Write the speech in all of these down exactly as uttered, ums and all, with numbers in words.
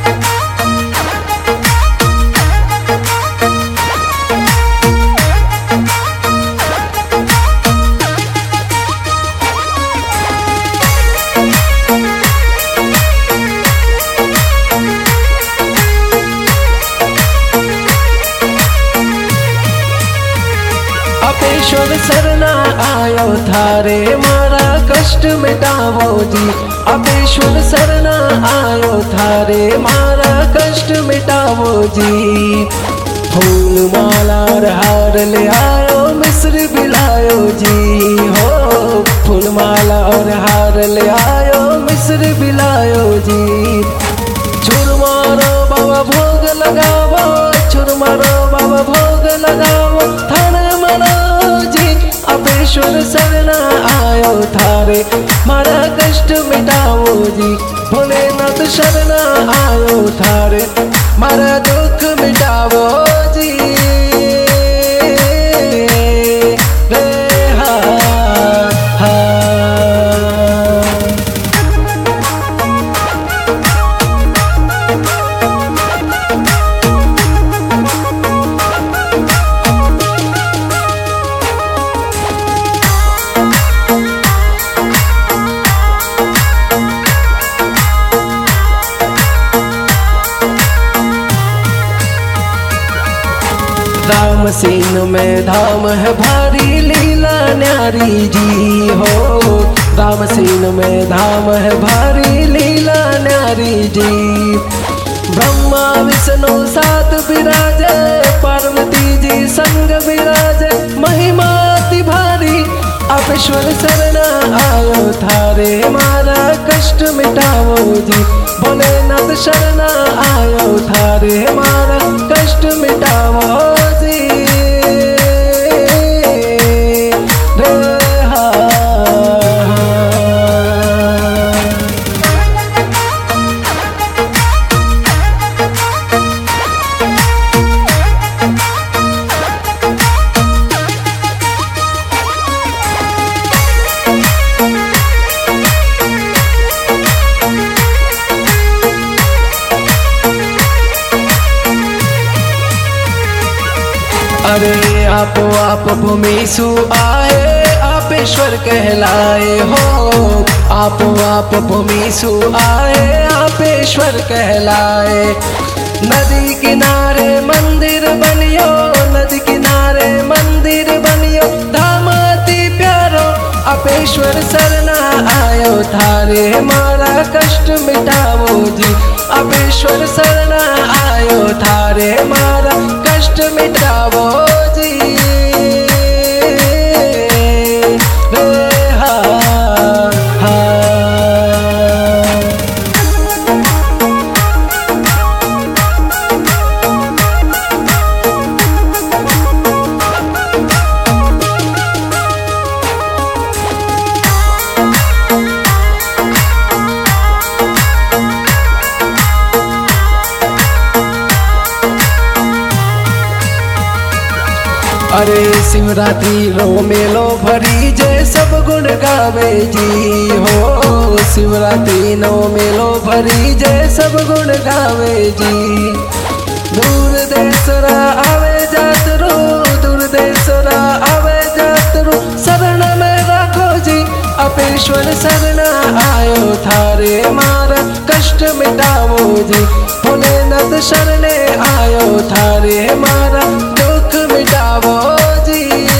अपेश्वर सरना आयो थारे मारा कष्ट मिटावो जी। अपेश्वर सरना आयो थारे मारा कष्ट मिटावो जी। फूल माला हार ले आयो मिस्र बिलायो जी हो। फूल माला और हार ले आयो मिस्र बिलायो जी। छुर मारो बाबा भोग लगावो, छुर मारो बाबा भोग लगावो थाने अपेश्वर सरना आयो थारे मारा कष्ट मिटावो जी। भोलेनाथ शरणा आयो थारे मारा दुख मिटावो जी। रे हा हा राम सीन में धाम है भारी लीला न्यारी जी हो। राम सीन में धाम है भारी लीला न्यारी जी। ब्रह्मा विष्णु साथ विराजे, पार्वती जी संग विराजे महिमा अति भारी। अपेश्वर सरना आयो थारे मारा कष्ट मिटावो जी। भोलेनाथ शरणा आयो थारे मारा कष्ट मिटावो जी। रे हा अरे आपो आप भूमिसु आए अपेश्वर कहलाए हो। आपो आप भूमिसु आए अपेश्वर कहलाए। नदी किनारे मंदिर बनियो, नदी किनारे मंदिर बनियो धाम अति प्यारो। अपेश्वर सरना आयो थारे मारा कष्ट मिटावो जी। अपेश्वर सरना आयो थारे मारा कष्ट मिटावो जी। रे हा हा अरे शिवरात्रि रो मेलो भरी जय सब गुण गावे जी हो। शिवरात्रि नो मेलो भरी जय सब गुण गावे जी। दूर देसरा आवे जातरो, दूर देसरा आवे जातरो शरण में राखो जी। अपेश्वर सरना आयो थारे मारा कष्ट मिटावो जी। भोलेनाथ शरणे आयो थारे मारा दुख मिटावो जी।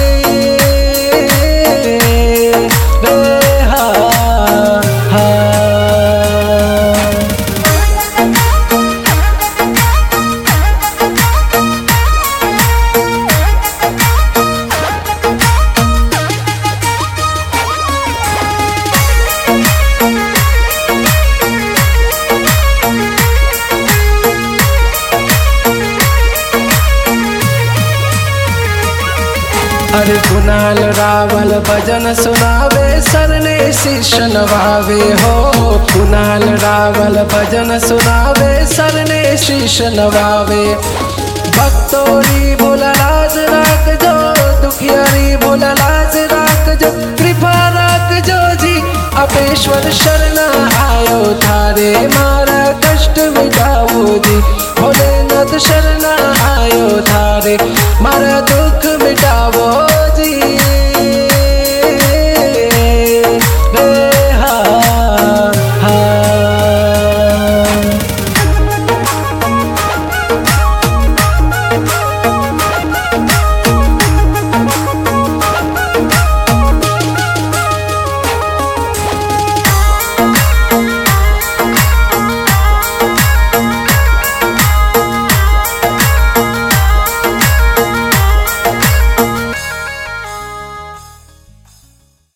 रे हा हा अरे कुणाल रावल भजन सुनावे सरने शीश नवावे हो। कुणाल रावल भजन सुनावे सरने शीश नवावे। भक्तोरी बोला लाज राख जो, दुखियारी बोला लाज राख जो, कृपा राख जो जी। अपेश्वर शरणा आयो थारे मारा कष्ट मिटावो जी। भोलेनाथ शरण आयो थारे, मारा दुख मिटावो